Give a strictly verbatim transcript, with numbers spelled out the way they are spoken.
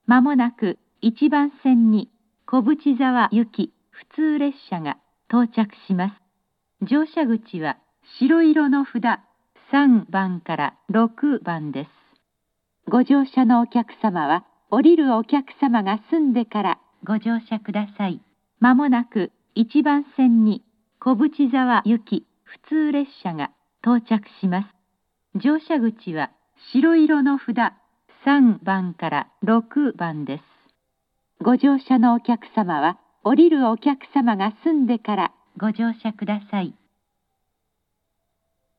まもなくいちばん線に小淵沢行き普通列車が到着します。乗車口は白色の札さんばんからろくばんです。ご乗車のお客様は降りるお客様が済んでからご乗車ください。まもなくいちばん線に小淵沢行き普通列車が到着します。乗車口は白色の札さんばんからろくばんです。ご乗車のお客様は降りるお客様が済んでからご乗車ください。